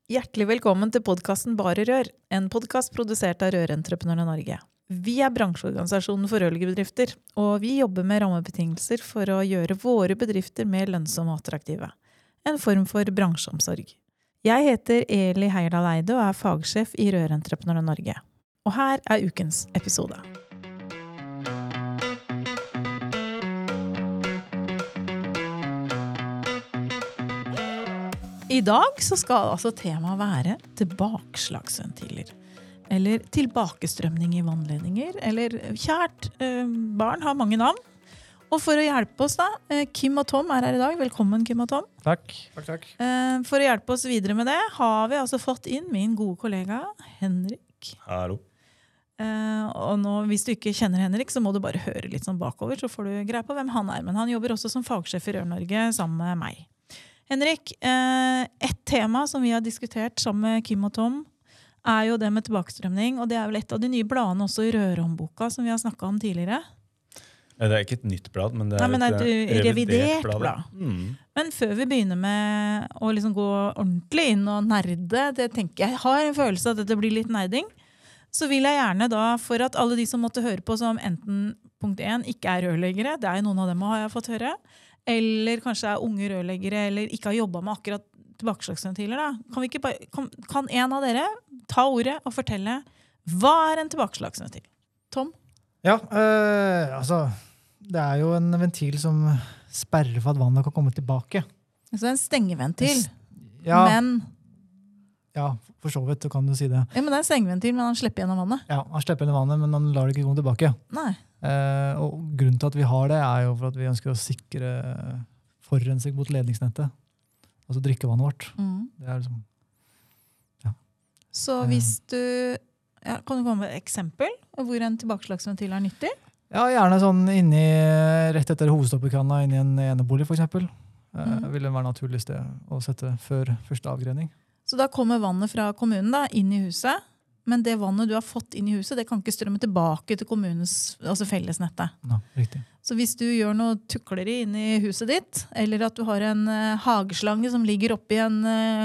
Hjertelig velkommen til podcasten Bare Rør, en podcast produsert av Rørentreprenørene Norge. Vi bransjeorganisasjonen for rørleggerbedrifter, og vi jobber med rammebetingelser for å gjøre våre bedrifter mer lønnsomme og attraktive. En form for bransjeomsorg. Jeg heter Eli Heierdal Eide og fagsjef i Rørentreprenørene Norge. Og her ukens episode. I dag så skal altså temaet være tilbakeslagsventiler, eller tilbakestrømning i vannledninger, eller kjært barn har mange navn. Og for å hjelpe oss da, Kim og Tom her I dag. Velkommen, Kim og Tom. Takk. For å hjelpe oss videre med det, har vi altså fått inn min gode kollega, Henrik. Hallo. Og nå, hvis du ikke kjenner Henrik, så må du bare høre litt sånn bakover, så får du greie på hvem han men han jobber også som fagsjef I Rør-Norge sammen med meg. Henrik, et tema som vi har diskutert sammen med Kim og Tom jo det med tilbakestrømning, og det vel et av de nye bladene også I Rørhåndboka som vi har snakket om tidligere. Det ikke et nytt blad, men det et revidert blad. Men før vi begynner med å liksom gå ordentlig inn og nerde, det tenker jeg har en følelse at dette blir litt nerding, så vil jeg gjerne da, for at alle de som måtte høre på som enten punkt 1 ikke rørleggere, det noen av dem har jeg fått høre, eller kanskje unge rørleggere, eller ikke har jobbet med akkurat tilbakeslagsventiler da. Kan, vi ikke bare, kan en av dere ta ordet og fortelle hva en tilbakeslagsventil? Tom? Ja, altså, det jo en ventil som sperrer for at vannet kan komme tilbake. Så en stengeventil, ja, men... Ja, for så vidt, kan du si det. Ja, men det en stengeventil, men han slipper gjennom vannet. Ja, han slipper gjennom vannet, men han lar det ikke komme tilbake. Nei. Og grunnen til at vi har det jo for at vi ønsker å sikre forurensning mot ledningsnettet. Altså drikkevannet vårt. Det liksom, ja. Så hvis du, kan du komme med et eksempel hvor en tilbakeslagsventil nyttig? Ja, gjerne sånn rett etter hovedstoppekanna inni en enebolig for eksempel. Vil det være naturlig sted å sette før første avgrening. Så da kommer vannet fra kommunen da, inn I huset, men det vannet du har fått inn I huset, det kan ikke strømme tilbake til kommunens, altså fellesnettet. Ja, riktig. Så hvis du gjør noe tukleri inn I huset ditt, eller at du har en hageslange som ligger oppi en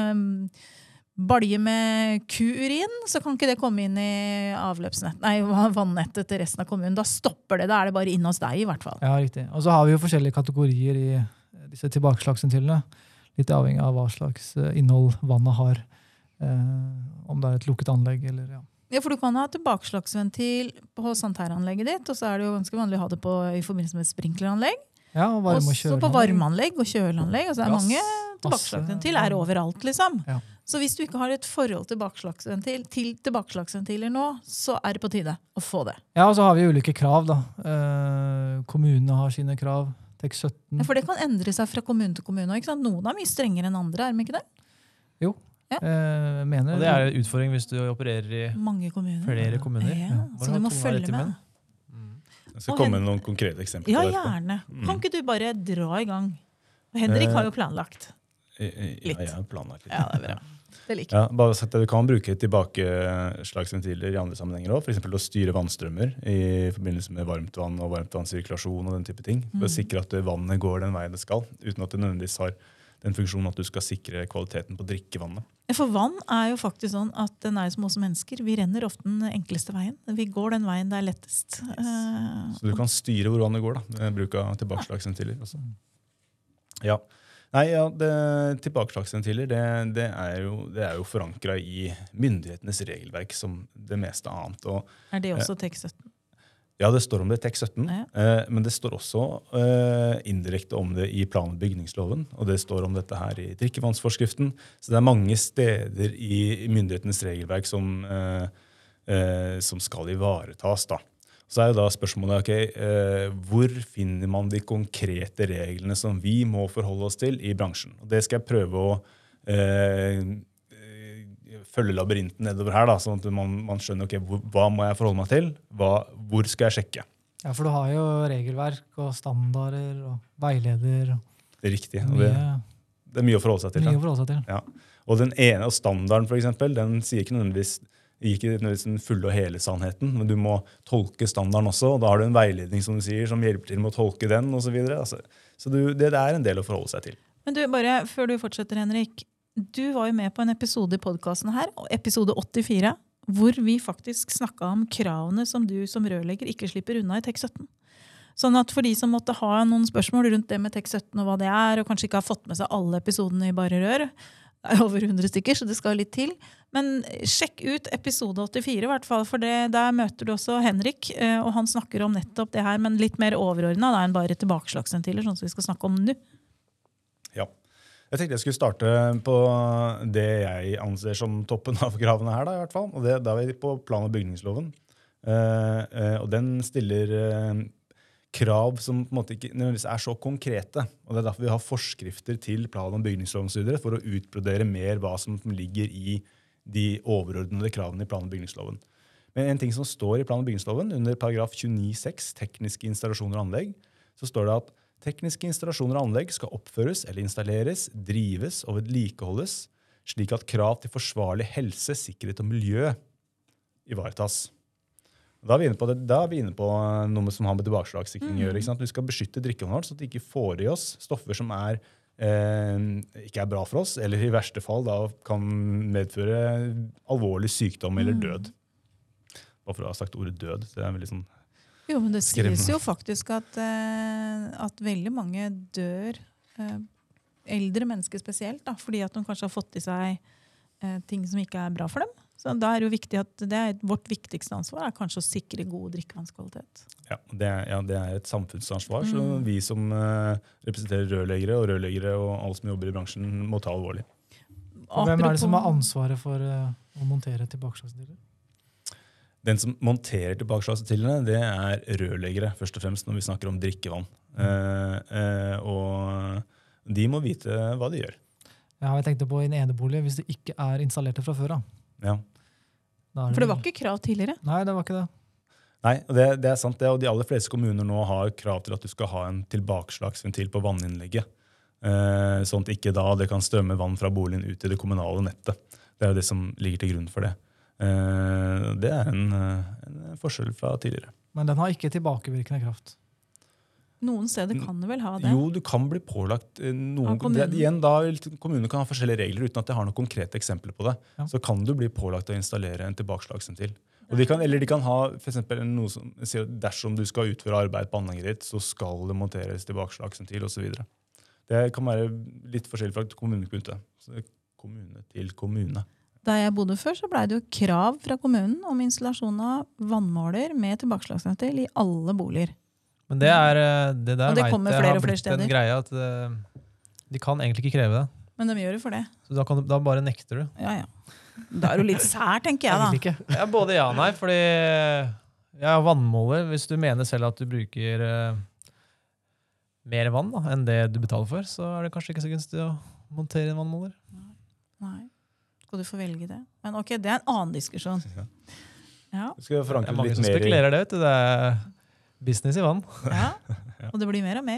balje med kuurin, så kan ikke det komme inn I vannettet til resten av kommunen. Da stopper det, da det bare inn hos deg I hvert fall. Ja, riktig. Og så har vi jo forskjellige kategorier I disse tilbakeslagsventilene. Litt avhengig av hva slags innhold vannet har, om det et lukket anlegg eller ja. Ja, for du kan ha tilbakeslagsventil på sanitæranlegget ditt, og så det jo ganske vanlig å ha det I forbindelse med et sprinkleranlegg. Ja, og varme- og kjøleanlegg. Og så på varmeanlegg og kjøleanlegg, og så mange tilbakeslagsventil overalt liksom. Ja. Så hvis du ikke har et forhold til tilbakeslagsventiler nå, så det på tide å få det. Ja, og så har vi ulike krav da. Kommunene har sine krav. TEK 17. Ja, for det kan endre seg fra kommune til kommune, ikke sant? Noen mye strengere enn andre, det ikke det? Jo, ja. Mener. Og det en utfordring hvis du opererer I mange kommuner. Flere kommuner. Ja. Så du må følge med. Jeg skal komme med noen konkrete eksempler. Ja, gjerne. Kan ikke du bare dra I gang? Henrik har jo planlagt. Litt. Ja, jeg har planlagt litt. Ja, det bra. Det liker. Ja, bare sagt at vi kan bruke tilbakeslagsventiler I andre sammenhenger også, for eksempel å styre vannstrømmer I forbindelse med varmt vann og varmtvannssirkulasjon og den type ting, for å sikre at vannet går den veien det skal, uten at det nødvendigvis har den funksjonen at du skal sikre kvaliteten på drikkevannet. For vann jo faktisk sånn at den som oss mennesker, vi renner ofte den enkleste veien. Vi går den veien det lettest. Yes. Så du kan styre hvor vannet går da, med bruk av tilbakeslagsventiler også. Ja. Nei, ja, tilbakeslagsventiler, det jo forankret I myndighetenes regelverk som det meste annet. Og, det også TEK 17? Ja, det står om det I TEK 17, men det står også indirekte om det I plan- og bygningsloven, og det står om dette her I drikkevannsforskriften. Så det mange steder I myndighetenes regelverk som skal ivaretas da. Så jo da spørsmålet, hvor finner man de konkrete reglene som vi må forholde oss til I bransjen? Og det skal jeg prøve å følge labyrinten nedover her, da, sånn at man skjønner, hva må jeg forholde meg til? Hvor skal jeg sjekke? Ja, for du har jo regelverk og standarder og veileder. Det riktig. Og det mye å forholde seg til. Mye å forholde seg til. Ja. Og den ene standarden, for eksempel, den sier ikke nødvendigvis den fulle og hele sannheten, men du må tolke standarden også, og da har du en veiledning som du sier, som hjelper til med å tolke den, og så videre. Altså, så det en del å forholde seg til. Men du, bare før du fortsetter, Henrik, du var jo med på en episode i podcasten her, episode 84, hvor vi faktisk snakket om kravene som du som rørlegger ikke slipper unna i TEK17. Sånn at for de som måtte ha noen spørsmål rundt det med TEK17 og hva det og kanskje ikke har fått med seg alle episodene i Bare Rør, det over 100 stykker, så det skal litt til. Men sjekk ut episode 84 i hvert fall, for der møter du også Henrik, og han snakker om nettopp det her, men litt mer overordnet enn bare tilbakeslagsventiler, sånn som vi skal snakke om nå. Ja. Jeg tenkte jeg skulle starte på det jeg anser som toppen av kravene her, da, i hvert fall. Og da er vi på plan- og bygningsloven. Og den stiller krav som på en måte ikke nødvendigvis så konkrete. Og det derfor vi har forskrifter til plan- og bygningsloven for å utbrodere mer hva som ligger i de overordnede kravene i plan- og bygningsloven. Men en ting som står i plan- og bygningsloven, under paragraf 29.6, tekniske installasjoner og anlegg, så står det at tekniske installasjoner og anlegg skal oppføres eller installeres, drives og vedlikeholdes, slik at krav til forsvarlig helse, sikkerhet og miljø ivaretas. Da er vi inne på noe som har med tilbakeslagssikring å gjøre. Ikke sant? Vi skal beskytte drikkevannet så at det ikke får i oss stoffer som ikke er bra for oss, eller i verste fall da kan medføre alvorlig sykdom eller død. Bare for å ha sagt ordet død. Det veldig sånn jo, men det sies jo faktisk at veldig mange dør, eldre mennesker spesielt, da, fordi at de kanskje har fått i seg ting som ikke er bra for dem. Så da er det jo viktig at vårt viktigste ansvar kanskje å sikre god drikkevannskvalitet. Ja, det er et samfunnsansvar, så vi som representerer rørleggere og alle som jobber i bransjen må ta alvorlig. Hvem er det som har ansvaret for å montere tilbakeslagsventiler? Den som monterer tilbakeslagsventilene, det er rørleggere, først og fremst når vi snakker om drikkevann. Og de må vite hva de gjør. Ja, jeg tenkte på en enebolig, hvis det ikke er installert fra før. Ja. For det var ikke krav tidligere? Nei, det var ikke det. Nei, og det er sant det, og de aller fleste kommuner nå har krav til at du skal ha en tilbakeslagsventil på vanninnlegget. Sånn at ikke da det kan strømme vann fra boligen ut til det kommunale nettet. Det er jo det som ligger til grunn for det. Det er en forskjell fra tidligere. Men den har ikke tilbakevirkende kraft? Noen steder kan du vel ha det? Jo, du kan bli pålagt noen. Kommunene kan ha forskjellige regler uten at jeg har noen konkrete eksempler på det. Ja. Så kan du bli pålagt å installere en tilbakeslagsventil. Og de kan ha for eksempel noe som sier at dersom du skal utføre arbeid på anlegget ditt, så skal det monteres tilbakeslagsventil og så videre. Det kan være litt forskjellig fra kommune til kommune. Så det er kommune til kommune. Da jeg bodde før, så ble det jo krav fra kommunen om installasjon av vannmåler med tilbakeslagsventil i alle boliger. Men det der og det kommer flere og flere steder. En greie at de kan egentlig ikke kreve det. Men de gjør det for det. Så da bare nekter du. Ja. Da er du litt sær, tenker jeg da. Ja, både ja og nei, fordi vannmåler, hvis du mener selv at du bruker mer vann enn det du betaler for, så er det kanskje ikke så gunstig å montere en vannmåler. Nei. Skal du få velge det? Men ok, det er en annen diskusjon. Ja. Skal jeg forankre mange litt som mer spekulerer det, vet du. Det er business i vann. Ja, og det blir mer og mer.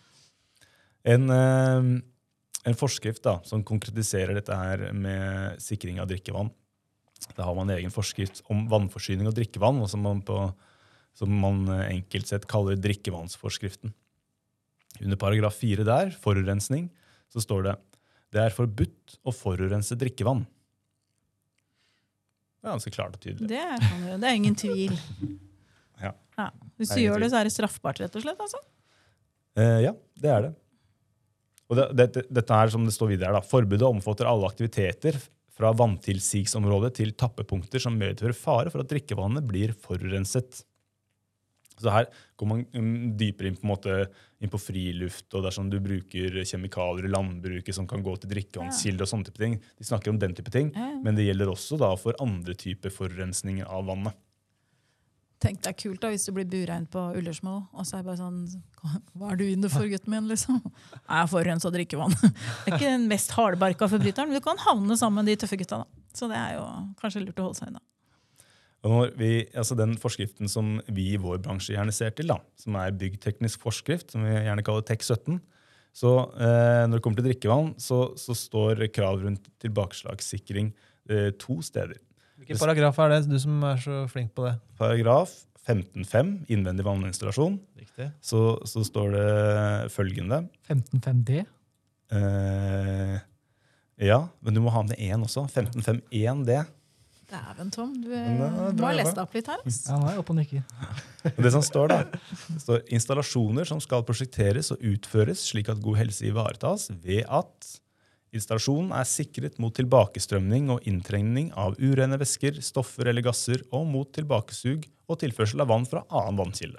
En forskrift da, som konkretiserer dette her med sikring av drikkevann. Da har man en egen forskrift om vannforsyning og drikkevann, og som man enkelt sett kaller drikkevannsforskriften. Under paragraf 4 der, forurensning, så står det er forbudt å forurense drikkevann. Det er ganske klart og tydelig. Det er ingen tvil. Ja. Hvis du gjør det, så er det straffbart, rett og slett, altså? Ja, det er det. Og dette er som det står videre da. Forbudet omfatter alle aktiviteter fra vanntilsigsområdet til tappepunkter som medfører fare for at drikkevannet blir forurenset. Så her går man dypere inn på friluft, og dersom du bruker kjemikalier i landbruket som kan gå til drikkevannskilder og sånne type ting. De snakker om den type ting, men det gjelder også da for andre typer forurensning av vannet. Tenk deg kult da, hvis du blir burein på Ullersmo, og så er det bare sånn, hva er du inne for, gutten min, liksom? Jeg får drikkevann. Det er ikke den mest hardbarka forbryteren, men du kan havne sammen med de tøffe gutta da. Så det er jo kanskje lurt å holde seg unna. Og den forskriften som vi i vår bransje gjerne ser til, da, som er byggteknisk forskrift, som vi gjerne kaller TEK17, så når det kommer til drikkevann, så står krav rundt tilbakeslagssikring 2 steder. Hvilken paragraf er det, du som er så flink på det? Paragraf 15.5, innvendig vanninstallasjon. Riktig. Så står det følgende. 15.5D? Ja, men du må ha med en også. 15.5.1D. Dæven, Tom. Du må ha lest opp litt her. Altså. Ja, nå er jeg oppe og nikker. Det som står da, det står installasjoner som skal prosjekteres og utføres slik at god helse ivaretas ved at installasjonen er sikret mot tilbakestrømning og inntrengning av urene væsker, stoffer eller gasser og mot tilbakesug og tilførsel av vann fra annen vannkilde.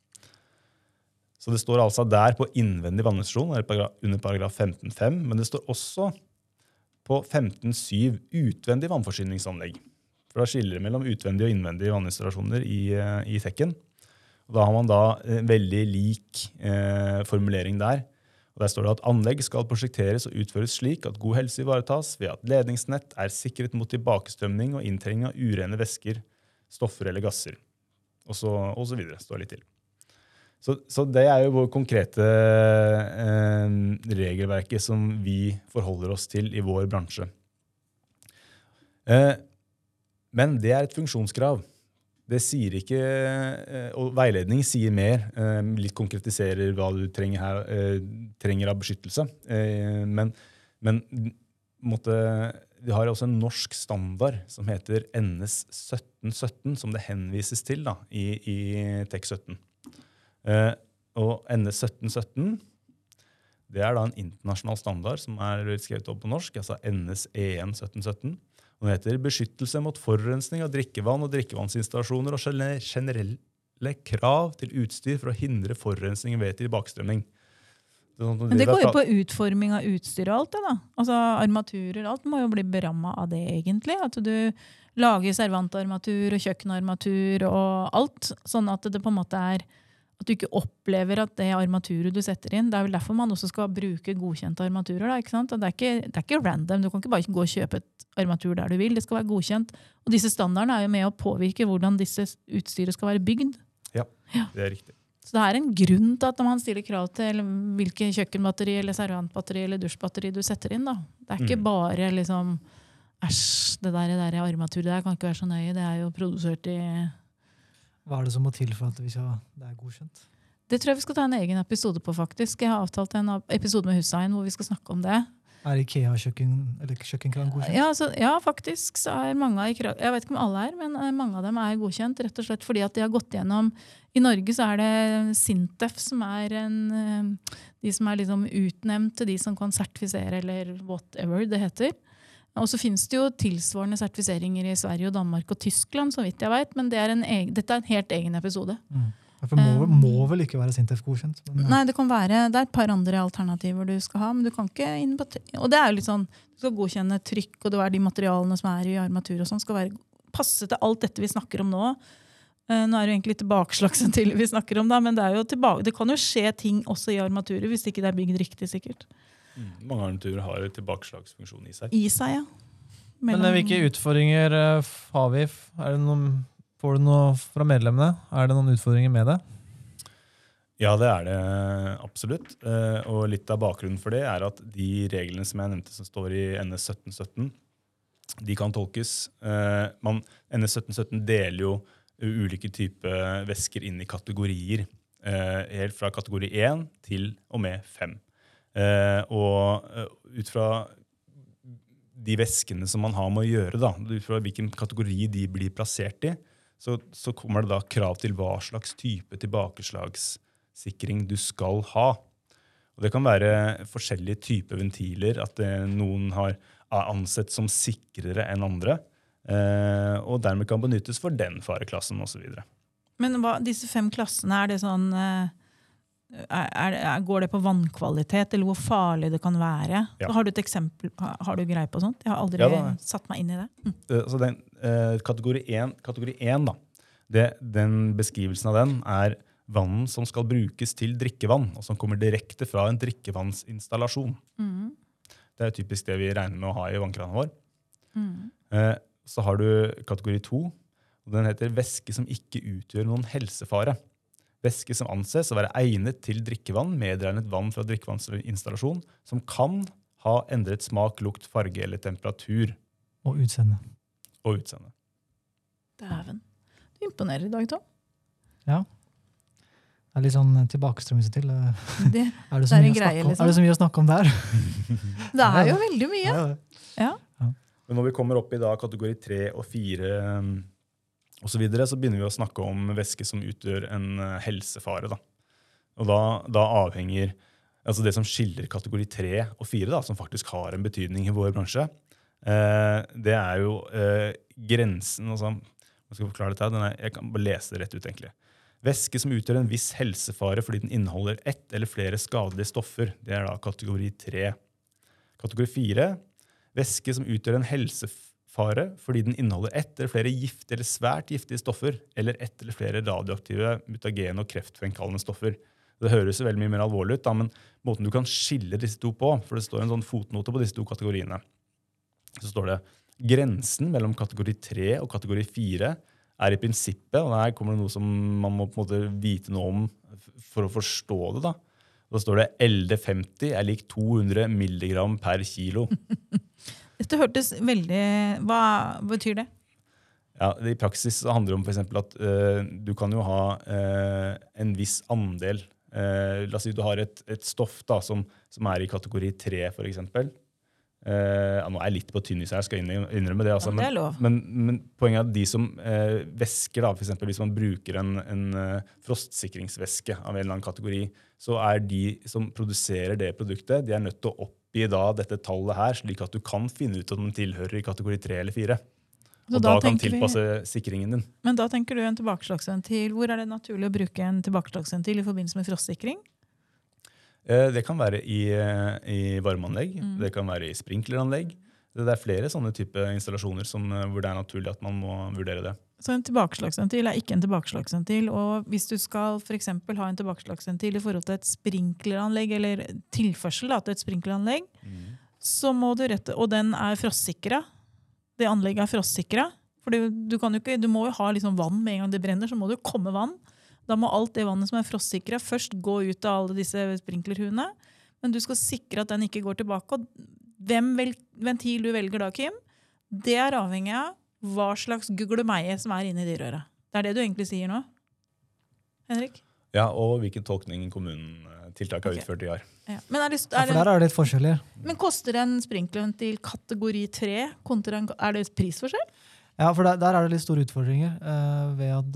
Så det står altså der på innvendig vanninstallasjon under paragraf 15.5, men det står også på 15.7 utvendig vannforsyningsanlegg. For da skiller det mellom utvendige og innvendige vanninstallasjoner i tekken. Og da har man da en veldig lik formulering der. Og der står det at anlegg skal prosjekteres og utføres slik at god helse ivaretas ved at ledningsnett er sikret mot tilbakestrømning og inntrengning av urene væsker, stoffer eller gasser. Og så videre, står litt til. Så det er jo vår konkrete regelverket som vi forholder oss til i vår bransje. Men det er et funksjonskrav. Det sier ikke, og veiledning sier mer, litt konkretiserer hva du trenger av beskyttelse. Men vi har også en norsk standard som heter NS 1717, som det henvises til da, i TEK 17. Og NS 1717, det er da en internasjonal standard som er skrevet opp på norsk, altså NS EN 1717. Og det heter beskyttelse mot forurensning av drikkevann og drikkevannsinstallasjoner og generelle krav til utstyr for å hindre forurensning ved tilbakestrømning. Men det går jo på utforming av utstyr og alt det da. Altså armaturer, alt må jo bli berammet av det egentlig. At du lager servantarmatur og kjøkkenarmatur og alt, sånn at det på en måte er at du ikke opplever at det armaturet du setter inn, det er vel derfor man også skal bruke godkjente armaturer da, ikke sant? Og det er ikke random, du kan ikke bare gå og kjøpe et armatur der du vil, det skal være godkjent. Og disse standardene er jo med å påvirke hvordan disse utstyret skal være bygd. Ja, det er riktig. Så det er en grunn til at man stiller krav til hvilke kjøkkenbatteri eller servantbatteri eller dusjbatteri du setter inn da. Det er ikke bare liksom, det der armaturet der kan ikke være så nøye, det er jo produsert i... Hva er det som må til for at det er godkjent? Det tror jeg vi skal ta en egen episode på faktisk. Jeg har avtalt en episode med Hussein hvor vi skal snakke om det. Er IKEA-kjøkkenkran godkjent? Ja, faktisk så er mange av, jeg vet ikke om alle er, men mange av dem er godkjent, rett og slett fordi at de har gått gjennom, i Norge så er det Sintef som er de som er liksom utnevnt til de som kan sertifisere, eller whatever det heter. Og så finnes det jo tilsvarende sertifiseringer i Sverige og Danmark og Tyskland, så vidt jeg vet, men dette er en helt egen episode. For må vel ikke være Sintef godkjent? Nei, det er et par andre alternativer du skal ha, men du kan ikke og det er jo litt sånn, du skal godkjenne trykk, og det er de materialene som er i armatur og sånn, skal passe til alt dette vi snakker om nå. Nå er det egentlig tilbakeslagsen til vi snakker om da, men det kan jo skje ting også i armaturer, hvis ikke det er bygd riktig sikkert. Mange armaturer har tilbakeslagsfunksjon i seg. I seg, ja. Men hvilke utfordringer har vi? Får du noe fra medlemmene? Er det noen utfordringer med det? Ja, det er det absolutt. Og litt av bakgrunnen for det er at de reglene som jeg nevnte som står i NS 1717, de kan tolkes. NS 1717 deler jo ulike typer væsker inn i kategorier. Helt fra kategori 1 til og med 5. Og ut fra de væskene som man har med å gjøre, da, ut fra hvilken kategori de blir plassert i, så kommer det da krav til hva slags type tilbakeslagssikring du skal ha. Og det kan være forskjellige typer ventiler, at noen er ansett som sikrere enn andre, og dermed kan benyttes for den fareklassen og så videre. Men disse 5 klassene, er det sånn... går det på vannkvalitet, eller hvor farlig det kan være? Ja. Har du et eksempel, har du greie på sånt? Jeg har aldri satt meg inn i det. Så den, kategori 1 da, den beskrivelsen av den er vann som skal brukes til drikkevann, og som kommer direkte fra en drikkevannsinstallasjon. Det er typisk det vi regner med å ha i vannkranen vår. Så har du kategori 2, og den heter væske som ikke utgjør noen helsefare. Væske som anses å være egnet til drikkevann, medregnet vann fra drikkevannsinstallasjon, som kan ha endret smak, lukt, farge eller temperatur. Og utseende. Dæven. Du imponerer i dag, Tom. Ja. Det litt sånn tilbakestrømmelse til. Det er det en greie, liksom. Er det så mye å snakke om der? Det jo veldig mye. Ja. Men når vi kommer opp i da, kategori 3 og 4 og så videre, så begynner vi å snakke om væske som utgjør en helsefare. Da. Og da avhenger altså det som skiller kategori 3 og 4, da, som faktisk har en betydning i vår bransje, det jo grensen. Altså, jeg skal forklare dette. Jeg kan bare lese det rett ut, egentlig. Væske som utgjør en viss helsefare fordi den inneholder ett eller flere skadelige stoffer. Det da kategori 3. Kategori 4. Væske som utgjør en helsefare fordi den inneholder ett eller flere giftige eller svært giftige stoffer, eller ett eller flere radioaktive, mutagene og kreftfremkallende stoffer. Det høres jo veldig mye mer alvorlig ut, da, men måten du kan skille disse to på, for det står en sånn fotnote på disse to kategoriene, så står det grensen mellom kategori 3 og kategori 4 i prinsippet, og der kommer det noe som man må på en måte vite noe om for å forstå det. Da. Da står det LD50 lik 200 milligram per kilo. Dette hørtes veldig... Hva betyr det? Ja, I praksis handler det om for eksempel at du kan jo ha en viss andel. La oss si du har et stoff da, som i kategori 3, for eksempel. Nå jeg litt på tynnis her, skal jeg innrømme det. Altså, ja, det lov. Men poenget at de som væsker, da, for eksempel hvis man bruker en frostsikringsvæske av en eller annen kategori, så de som produserer det produktet, de nødt til å oppgi da dette tallet her, slik at du kan finne ut om den tilhører i kategori 3 eller 4. Og da kan tilpasse sikringen din. Men da tenker du en tilbakeslagsventil. Hvor det naturlig å bruke en tilbakeslagsventil i forbindelse med frostsikring? Det kan være i varmeanlegg, det kan være i sprinkleranlegg. Det flere sånne type installasjoner hvor det naturlig at man må vurdere det. Så en tilbakeslagsventil ikke en tilbakeslagsventil, og hvis du skal for eksempel ha en tilbakeslagsventil i forhold til et sprinkleranlegg, eller tilførsel til et sprinkleranlegg, så må du og den frostsikret. Det anlegget frostsikret. For du må jo ha liksom vann med en gang det brenner, så må det jo komme vann. Da må alt det vannet som frostsikret først gå ut av alle disse sprinklerhuene, men du skal sikre at den ikke går tilbake. Og hvem ventil du velger da, Kim, det avhengig av hva slags guglemeie som inne i de røra. Det det du egentlig sier nå, Henrik? Ja, og hvilken tolkning kommunen tiltak har utført i år. Ja. Men for der det litt forskjeller. Men koster en sprinklerventil kategori 3? Det prisforskjell? Ja, for der det litt store utfordringer ved at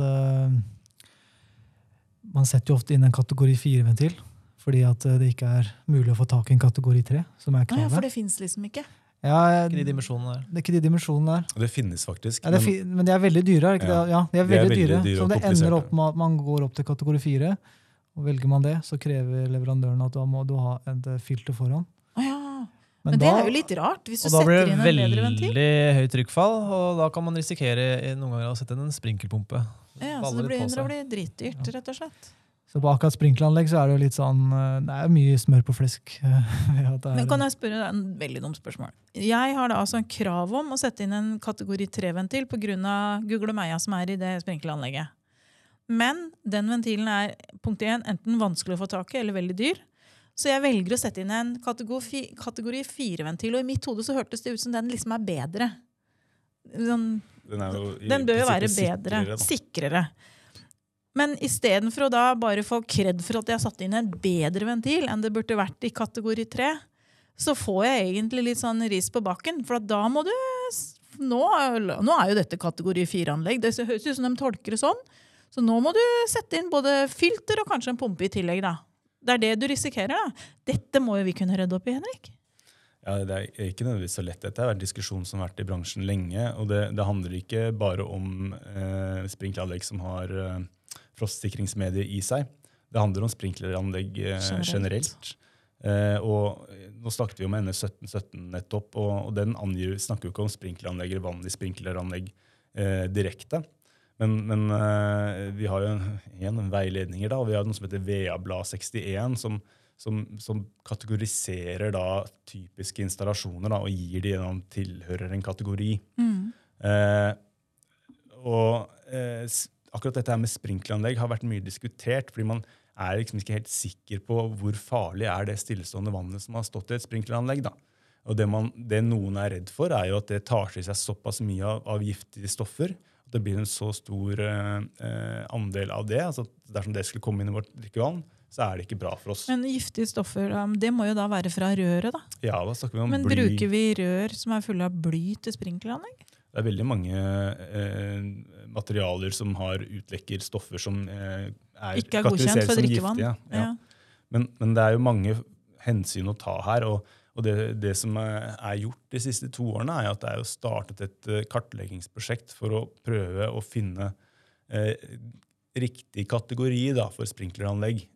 man setter jo ofte inn en kategori 4-ventil, fordi at det ikke mulig å få tak i en kategori 3, som kravet. Ja, for det finnes liksom ikke. Ja, ikke de dimensjonene der. Det ikke de dimensjonene der. Det finnes faktisk. Ja, men de veldig dyre, ikke det? Ja, de veldig dyre. Så det ender opp med at man går opp til kategori 4, og velger man det, så krever leverandøren at da må du ha et filter foran. Ja. Men det jo litt rart, hvis du setter inn en bedre ventil. Og da blir det veldig høyt trykkfall, og da kan man risikere noen ganger å sette inn en sprinkelpumpe. Ja, så det blir dritdyrt, rett og slett. Så på akkurat sprinkleranlegg så det jo litt sånn, det mye smør på flesk. Men kan jeg spørre deg en veldig dumt spørsmål? Jeg har da altså en krav om å sette inn en kategori 3-ventil på grunn av guglemeia som i det sprinkleranlegget. Men den ventilen punkt 1, enten vanskelig å få tak i eller veldig dyr. Så jeg velger å sette inn en kategori 4-ventil, og i mitt hode så hørtes det ut som den liksom bedre. Den bør jo være bedre, sikrere. Men i stedet for å da bare få kred for at jeg har satt inn en bedre ventil enn det burde vært i kategori 3, så får jeg egentlig litt sånn ris på bakken, for da må du... Nå jo dette kategori 4-anlegg, det høres ut som de tolker det sånn, så nå må du sette inn både filter og kanskje en pumpe i tillegg da. Det det du risikerer da. Dette må jo vi kunne redde opp i, Henrik. Ja, det ikke nødvendigvis så lett. Dette har vært en diskusjon som har vært i bransjen lenge, og det handler ikke bare om sprinkleranlegg som har frostsikringsmedie i seg. Det handler om sprinkleranlegg generelt. Og nå snakket vi om NS1717 nettopp, og den snakker jo ikke om sprinkleranlegg eller vanlig sprinkleranlegg direkte. Men vi har jo en veiledninger da, og vi har noe som heter VA-blad 61, som kategoriserer da typiske installasjoner da, og gir de en tilhører en kategori. Akkurat dette her med sprinkleranlegg har vært mye diskutert, fordi man liksom ikke helt sikker på hvor farlig det stillestående vannet som har stått i et sprinkleranlegg. Da. Og det noen redd for jo at det tar til seg såpass mye av giftige stoffer at det blir en så stor andel av det. Altså, dersom det skulle komme inn i vårt drikkevann, så det ikke bra for oss. Men giftige stoffer, det må jo da være fra røret da? Ja, da snakker vi om Men bly. Bruker vi rør som fulle av bly til sprinkleranlegg? Det veldig mange materialer som har utlekker stoffer som ikke godkjent for drikkevann. Giftige. Ja. Men det jo mange hensyn å ta her, og det som gjort de siste 2 årene, at det jo startet et kartleggingsprosjekt for å prøve å finne riktig kategori da, for sprinkleranlegg,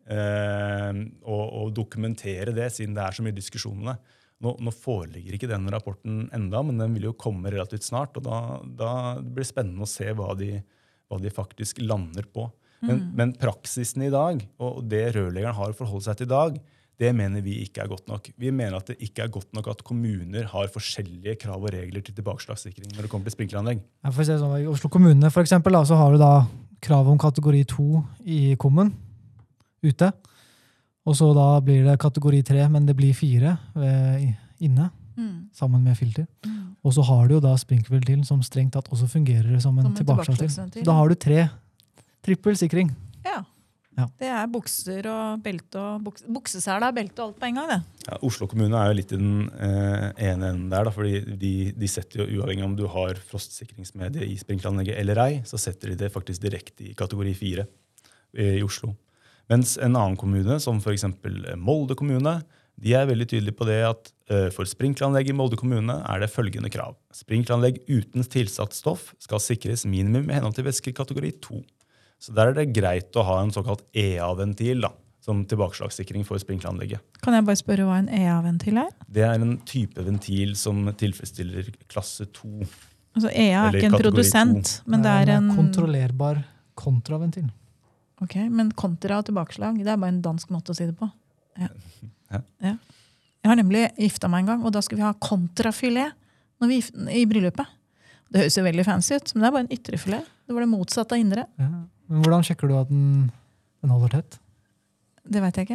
og dokumentere det, siden det så mye diskusjon om det. Nå foreligger ikke den rapporten enda, men den vil jo komme relativt snart, og da blir det spennende å se hva de faktisk lander på. Men praksisen i dag, og det rørleggeren har å forholde seg til i dag, det mener vi ikke godt nok. Vi mener at det ikke godt nok at kommuner har forskjellige krav og regler til tilbakeslagssikring når det kommer til sprinkleranlegg. Ja, for å si det sånn, I Oslo kommune for eksempel, så har du da krav om kategori 2 i kommen ute. Og så da blir det kategori 3, men det blir 4 inne, sammen med filter. Og så har du jo da sprinklerventilen som strengt tatt også fungerer som en tilbakeslagsventil. Så da har du 3 trippelsikring. Ja. Det bukser og belte og buksesæl og belte og alt på en gang, det. Ja, Oslo kommune jo litt i den ene enden der, da, fordi de setter jo uavhengig om du har frostsikringsmedie i sprinkleranlegget eller ei, så setter de det faktisk direkte i kategori 4 i Oslo. Mens en annen kommune, som for eksempel Molde kommune, de veldig tydelige på det at for sprinkleranlegg i Molde kommune det følgende krav. Sprinkleranlegg uten tilsatt stoff skal sikres minimum i henhold til væskekategori 2. Så der det greit å ha en såkalt EA-ventil da, som tilbakeslagssikring for sprinkleranlegget. Kan jeg bare spørre hva en EA-ventil Det en type ventil som tilfredsstiller klasse 2. Altså EA ikke en produsent, 2. men det en kontrollerbar kontraventil. Ok, men kontra og tilbakeslag, det bare en dansk måte å si det på. Ja. Ja. Jeg har nemlig gifta meg en gang, og da skulle vi ha kontrafilet i bryllupet. Det høres jo veldig fancy ut, men det bare en ytrefilet. Det var det motsatte av indre. Ja. Men hvordan sjekker du at den holder tett? Det vet jeg ikke.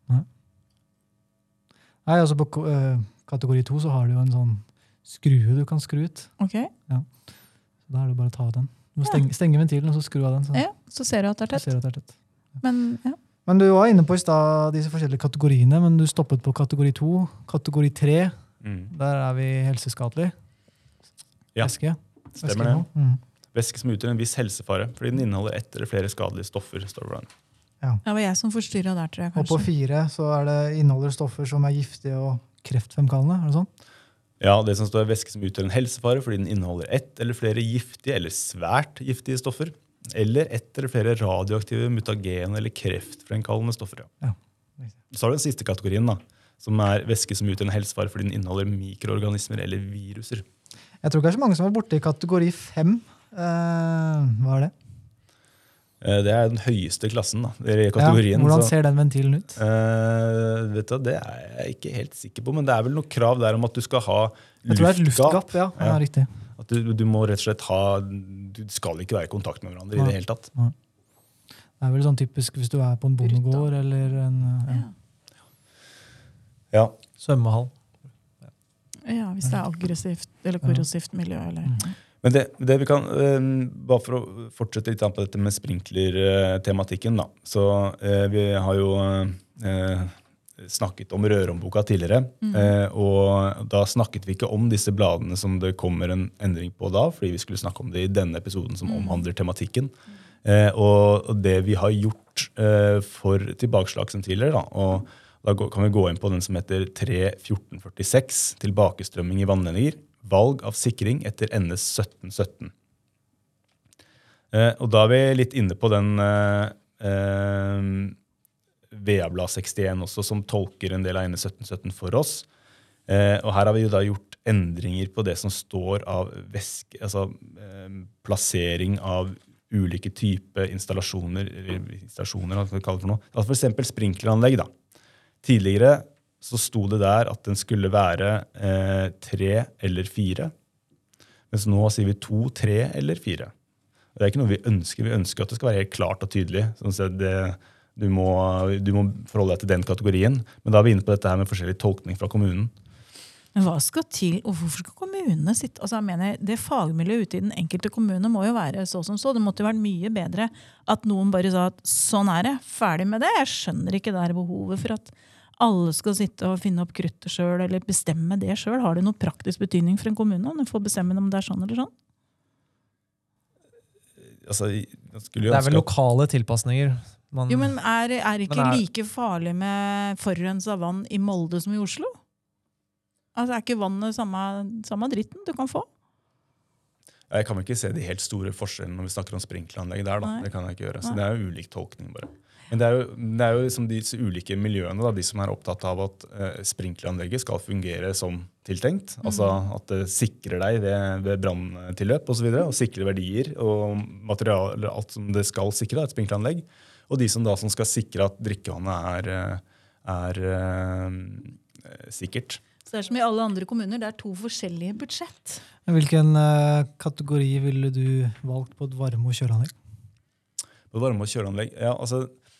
Nei, altså på kategori 2 så har du jo en sånn skrue du kan skru ut. Ok. Ja. Så da det bare å ta av den. Du må stenge ventilen, og så skru av den. Så. Ja, så ser du at det tett. Ser at det tett. Men du var inne på i sted disse forskjellige kategoriene, men du stoppet på kategori 2, kategori 3. Der vi helseskadelig. Ja, Væske. Stemmer det. Væske som utgjør en viss helsefare, fordi den inneholder 1 eller flere skadelige stoffer, står det. Ja. Det var jeg som forstyrret der, tror jeg, kanskje. Og på 4 så det inneholder stoffer som giftige og kreftfremkallende, det sånn? Ja, det som står væske som utgjør en helsefare, fordi den inneholder 1 eller flere giftige eller svært giftige stoffer, eller 1 eller flere radioaktive, mutagene eller kreftfremkallende stoffer. Ja. Så den siste kategorien, da, som væske som utgjør en helsefare, fordi den inneholder mikroorganismer eller viruser. Jeg tror kanskje mange som var borte i kategori 5. Hva det? Det den høyeste klassen da, i kategorien. Ja, hvordan ser den ventilen ut? Vet du, det jeg ikke helt sikker på, men det vel noe krav der om at du skal ha luftgap. Jeg tror det et luftgap, ja, riktig. At du må rett og slett du skal ikke være i kontakt med hverandre i det hele tatt. Det vel sånn typisk hvis du på en bondegård eller en... Ja. Svømmehall. Ja, hvis det aggressivt eller korrosivt miljø. Eller. Men det vi kan, bare for å fortsette litt på dette med sprinkler-tematikken da, så vi har jo snakket om rørhåndboka tidligere, og da snakket vi ikke om disse bladene som det kommer en endring på da, fordi vi skulle snakke om det i denne episoden som omhandler tematikken. Og det vi har gjort for tilbakeslagsventiler da, og da kan vi gå inn på den som heter 3.1446, tilbakestrømming i vannledninger, valg av sikring etter NS 1717. Og da vi litt inne på den VA-blad 61 også, som tolker en del av NS 1717 for oss. Og her har vi jo da gjort endringer på det som står av væske, altså plassering av ulike typer installasjoner, hva skal vi kalle det for noe? Altså for eksempel sprinkleranlegg da. Tidligere så sto det der at den skulle være 3 eller 4, mens nå sier vi 2, 3 eller 4. Det ikke noe vi ønsker at det skal være helt klart og tydelig, sånn at du må forholde deg til den kategorien, men da vi inne på dette her med forskjellig tolkning fra kommunen. Men hva skal til, og hvorfor skal kommunene sitte? Altså, jeg mener, det fagmiljøet ute i den enkelte kommune må jo være så som så. Det måtte jo vært mye bedre at noen bare sa at sånn det, ferdig med det. Jeg skjønner ikke det behovet for at alle skal sitte og finne opp kruttet selv, eller bestemme det selv. Har det noe praktisk betydning for en kommune om de får bestemme om det sånn eller sånn? Altså, det vel lokale tilpasninger. Jo, men er ikke like farlig med forurenset vann i Molde som i Oslo? Altså, ikke vannet samme dritten du kan få? Jeg kan vel ikke se de helt store forskjellene når vi snakker om sprinkleranlegg der. Da. Det kan jeg ikke gjøre. Så det jo ulik tolkning bare. Men det jo liksom disse ulike miljøene, da, de som opptatt av at sprinkleranlegget skal fungere som tiltenkt. Altså at det sikrer deg ved branntilløp og så videre, og sikrer verdier og materiale, eller alt som det skal sikre, et sprinkleranlegg. Og de som skal sikre at drikkevannet er sikkert. Så det som i alle andre kommuner, det 2 forskjellige budsjett. Hvilken kategori ville du valgt på et varme- og kjøreanlegg? På et varme- og kjøreanlegg? Ja, altså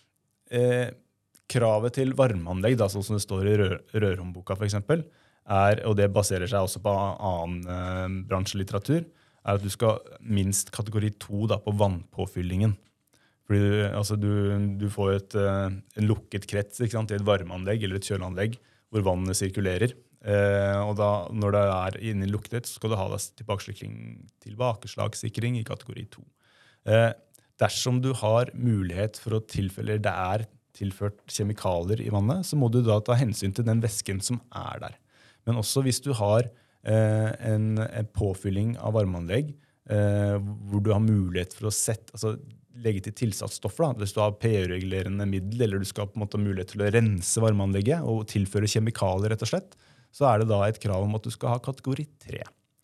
kravet til varmeanlegg, da, sånn som det står i Rørhåndboka for eksempel, og det baserer seg også på annen bransjelitteratur, at du skal minst kategori 2 da, på vannpåfyllingen. Fordi du får en lukket krets, ikke sant, i et varmeanlegg eller et kjøleanlegg hvor vannet sirkulerer. Og da, når det inne i luktet, så skal du ha tilbakeslagssikring i kategori 2. Dersom du har mulighet for å tilfelle det tilført kjemikalier i vannet, så må du da ta hensyn til den væsken som der. Men også hvis du har en påfylling av varmeanlegg, hvor du har mulighet for å legge til tilsatsstoffer, da. Hvis du har pH-regulerende middel, eller du skal på en måte ha mulighet til å rense varmeanlegget og tilføre kjemikalier, rett og slett, så det da et krav om at du skal ha kategori 3.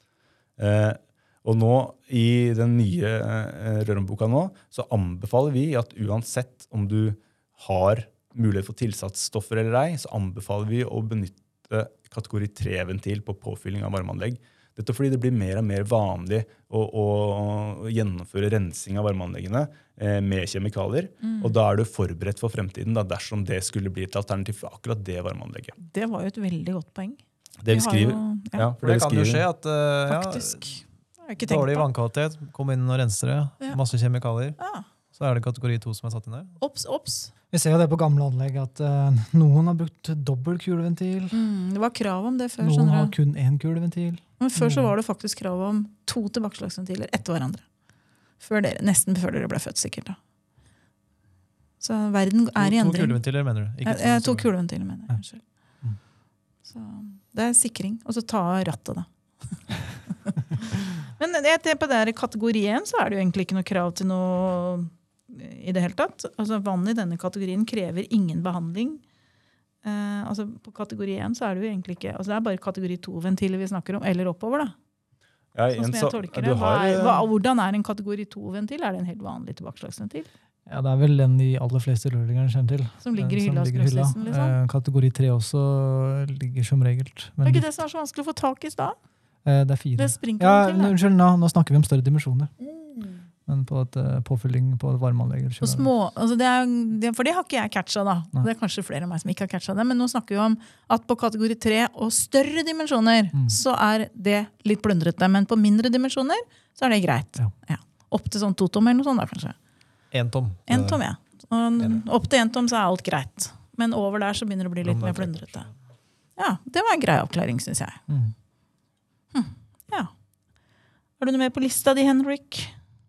Og nå, i den nye Rørhåndboka nå, så anbefaler vi at uansett om du har mulighet for tilsatsstoffer eller ei, så anbefaler vi å benytte kategori 3-ventil på påfylling av varmeanlegg. Dette fordi det blir mer og mer vanlig å gjennomføre rensing av varmeanleggene med kjemikalier, og da du forberedt for fremtiden da, dersom det skulle bli et alternativ for akkurat det varmeanlegget. Det var jo et veldig godt poeng. Det vi skriver. For det kan jo skje at faktisk. Dårlig vannkvalitet, kom inn og renser det, masse kjemikalier. Ja. Så det kategori 2 som satt inn der. Ops. Vi ser jo det på gamle anlegg at noen har brukt dobbelt kuleventil. Det var krav om det før. Noen har kun 1 kuleventil. Men før så var det faktisk krav om 2 tilbakeslagsventiler etter hverandre. Nesten før dere ble født, sikkert. Da. Så verden i endring. 2 kuleventiler, mener du? Ikke 2 kuleventiler, mener jeg. Så det sikring. Og så ta rattet, da. Men på det kategori 1 så det jo egentlig ikke noe krav til noe i det hele tatt. Altså, vann i denne kategorien krever ingen behandling. På kategori 1 så det jo egentlig ikke, det bare kategori 2-ventiler vi snakker om, eller oppover da. Sånn som jeg tolker det. Hvordan en kategori 2-ventil? Det en helt vanlig tilbakeslagsventil? Ja, det vel den de aller fleste rørleggerne kjenner til. Som ligger i hylla hos grossisten, liksom? Kategori 3 også ligger som regelt. Det ikke det som så vanskelig å få tak i da? Det 4. Unnskyld, nå snakker vi om større dimensjoner. Men på et påfylling på et varmeanlegg. For det har ikke jeg catchet da. Nei. Det kanskje flere av meg som ikke har catchet det. Men nå snakker vi om at på kategori 3 og større dimensjoner, så det litt plundrete. Men på mindre dimensjoner, så det greit. Ja. Opp til sånn 2 tom eller noe sånt da, kanskje. 1 tom. 1 tom, ja. Opp til 1 tom så alt greit. Men over der så begynner det å bli litt mer plundrete. Ja, det var en grei oppklaring, synes jeg. Ja. Har du noe mer på lista di, Henrik?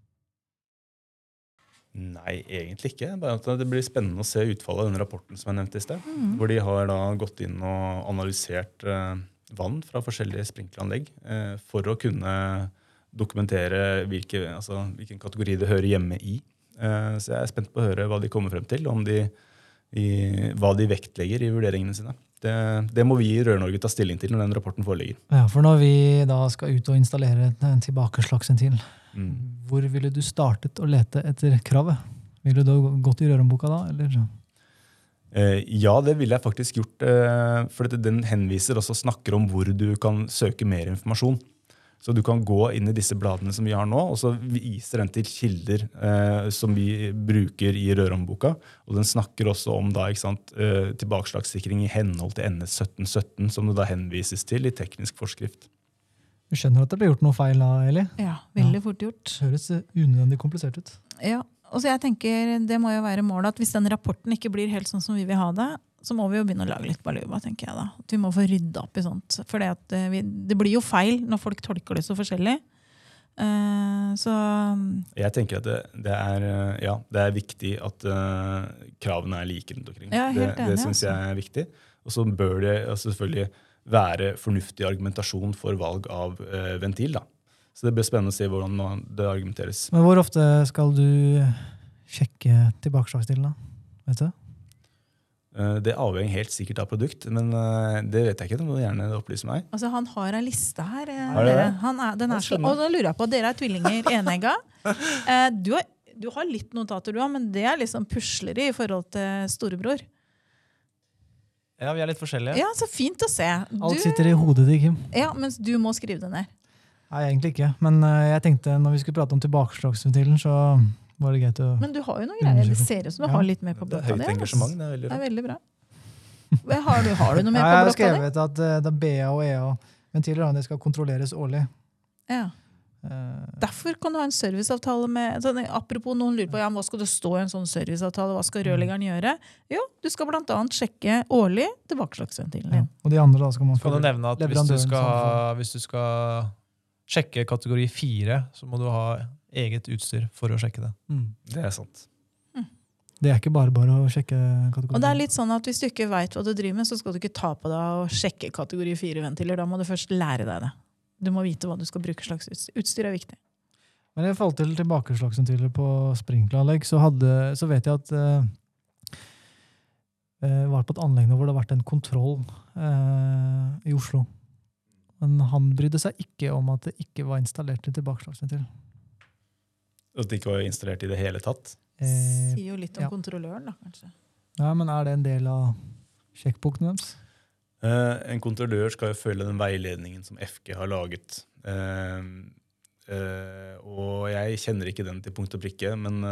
Nei, egentlig ikke. Bare at det blir spennende å se utfallet av denne rapporten som jeg nevnte i sted, hvor de har da gått inn og analysert vann fra forskjellige sprinkleranlegg for å kunne dokumentere hvilken kategori det hører hjemme i. Så jeg spent på å høre hva de kommer frem til, hva de vektlegger i vurderingene sine. Det må vi i Rør-Norge ta stilling til når den rapporten foreligger. Ja, for når vi da skal ut og installere en tilbakeslagsventil, hvor ville du startet å lete etter kravet? Ville du gått i Rørhåndboka da, eller? Ja, det ville jeg faktisk gjort, for den henviser også snakker om hvor du kan søke mer informasjon. Så du kan gå inn i disse bladene som vi har nå, og så viser den til kilder som vi bruker i Rørhåndboka. Og den snakker også om da, ikke sant, tilbakeslagssikring i henhold til NS 1717, som det da henvises til i teknisk forskrift. Du skjønner at det ble gjort noe feil da, Eli? Ja, veldig fort gjort. Det høres unødvendig komplisert ut. Ja, og så jeg tenker, det må jo være målet at hvis den rapporten ikke blir helt sånn som vi vil ha det, så må vi jo begynne å lage litt baluba, tenker jeg da. At vi må få rydda opp i sånt. For det blir jo feil når folk tolker det så forskjellig. Så jeg tenker at det er viktig at kravene er like rundt omkring. Ja, helt enig, det synes jeg er viktig. Og så bør det selvfølgelig være fornuftig argumentasjon for valg av ventil. Da. Så det blir spennende å se hvordan det argumenteres. Men hvor ofte skal du sjekke tilbakeslagstiden da? Vet du? Det avhenger helt sikkert av produkt, men det vet jeg ikke. Det må du gjerne opplyse meg. Altså, han har en liste her. Den og da lurer jeg på, dere er tvillinger enegga. Du har litt notater, men det er liksom pusleri i forhold til storebror. Ja, vi er litt forskjellige. Ja, så fint å se. Alt sitter i hodet til Kim. Ja, mens du må skrive det ned. Nei, egentlig ikke. Men jeg tenkte, når vi skulle prate om tilbakeslagsventilen, så var det greit å... Men du har jo noen greier. Det ser ut som du har litt mer på blokka. Det er høyt engasjement. Det er veldig bra. Har du noe mer på blokka? Jeg har skrevet at det BA og EA-ventiler det skal kontrolleres årlig. Ja. Derfor kan du ha en serviceavtale med... Apropos, noen lurer på hva skal det stå i en sånn serviceavtale, hva skal rørleggeren gjøre? Jo, du skal blant annet sjekke årlig tilbakeslagsventilen din. Ja. Og de andre da skal man... Kan du nevne at hvis du skal sjekke kategori 4, så må du ha eget utstyr for å sjekke det. Det er sant. Det er ikke bare å sjekke kategori 4. Og det er litt sånn at hvis du ikke vet hva du driver med, så skal du ikke ta på deg og sjekke kategori 4-ventiler. Da må du først lære deg det. Du må vite hva du skal bruke slags utstyr. Utstyr er viktig. Men i forhold til tilbakeslagsventiler på sprinkleranlegg, så vet jeg at var på et anlegg hvor det har vært en kontroll i Oslo. Men han brydde seg ikke om at det ikke var installert en tilbakeslagsventil. At det ikke var installert i det hele tatt? Sier jo litt om kontrolløren da, kanskje. Ja, men er det en del av sjekkpunktene deres? En kontrollør skal jo følge den veiledningen som FG har laget. Og jeg kjenner ikke den til punkt og prikke, men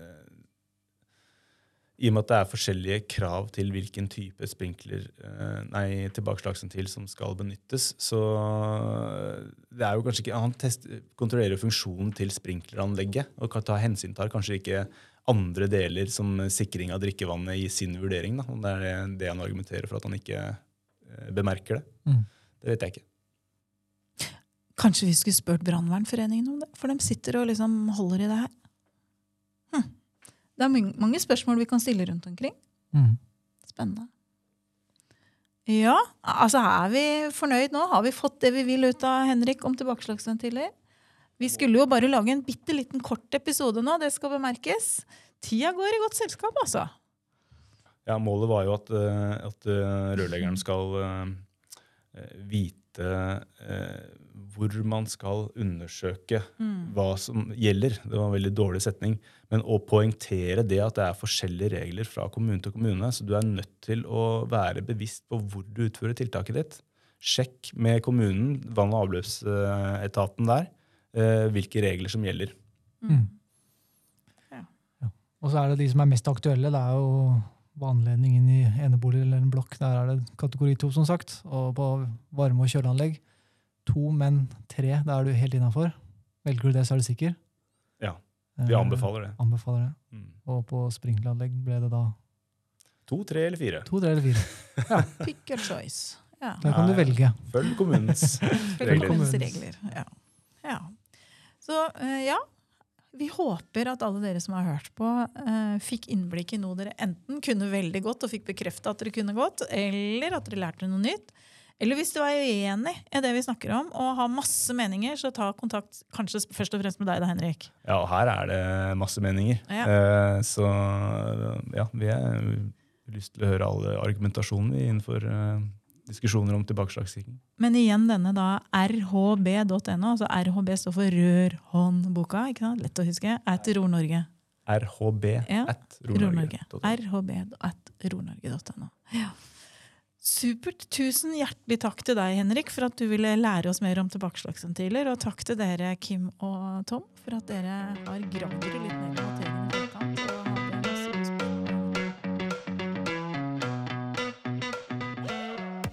i og med at det er forskjellige krav til hvilken type tilbakeslagsventil som skal benyttes, så det er jo kanskje ikke, han kontrollerer funksjonen til sprinkleranlegget, og kan ta hensyn til kanskje ikke andre deler som sikring av drikkevannet i sin vurdering, da, om det er det han argumenterer for at han ikke bemerker det. Det vet jeg ikke. Kanskje vi skulle spurt Brandvernforeningen om det, for de sitter og liksom holder i det her. Det er mange spørsmål vi kan stille rundt omkring. Spennende. Ja, altså er vi fornøyd nå? Har vi fått det vi vil ut av Henrik om tilbakeslagsventiler? Vi skulle jo bare lage en bitteliten kort episode nå, det skal bemerkes. Tida går i godt selskap, altså. Ja, målet var jo at rørleggeren skal vite hvor man skal undersøke hva som gjelder. Det var en veldig dårlig setning. Men å poengtere det at det er forskjellige regler fra kommune til kommune, så du er nødt til å være bevisst på hvor du utfører tiltaket ditt. Sjekk med kommunen, vann- og avløpsetaten der, hvilke regler som gjelder. Ja. Og så er det de som er mest aktuelle, det er jo vannledning inn i enebolig eller en blokk. Der er det kategori 2, som sagt. Og på varme- og kjøleanlegg 2, men 3, da er du helt innenfor. Velger du det, så er du sikker. Ja, vi anbefaler det. Anbefaler det. Og på sprinkleranlegg ble det da 2, 3 eller 4. 2, 3 eller 4. Ja. Pick a choice. Ja. Da kan du velge. Følg kommunens regler. Ja. Så ja, vi håper at alle dere som har hørt på fikk innblikk i noe dere enten kunne veldig godt og fikk bekreftet at dere kunne godt, eller at dere lærte noe nytt. Eller hvis du er uenig i det vi snakker om, og har masse meninger, så ta kontakt kanskje først og fremst med deg da, Henrik. Ja, og her er det masse meninger. Ja. Så ja, vi har lyst til å høre alle argumentasjoner innenfor diskusjoner om tilbakeslagssikring. Men igjen denne da rhb.no, altså RHB står for Rørhåndboka, ikke sant? Lett å huske, @Ror-Norge. RHB@Ror-Norge. RHB@Ror-Norge.no. Ja. Supert. Tusen hjertelig takk til deg, Henrik, for at du ville lære oss mer om tilbakeslagsventiler. Og takk til dere, Kim og Tom, for at dere har gravd dere litt ned i materien i forkant. Og hadde masse spørsmål.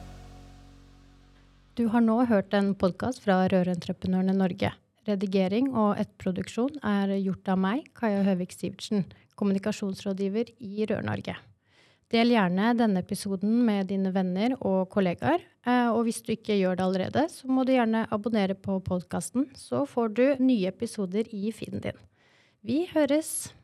Du har nå hørt en podcast fra Rørentreprenørene Norge. Redigering og etterproduksjon gjort av meg, Kaja Høvik Sivertsen, kommunikasjonsrådgiver i Rør-Norge. Del gjerne denne episoden med dine venner og kollegaer, og hvis du ikke gjør det allerede, så må du gjerne abonnere på podcasten, så får du nye episoder i feeden din. Vi høres!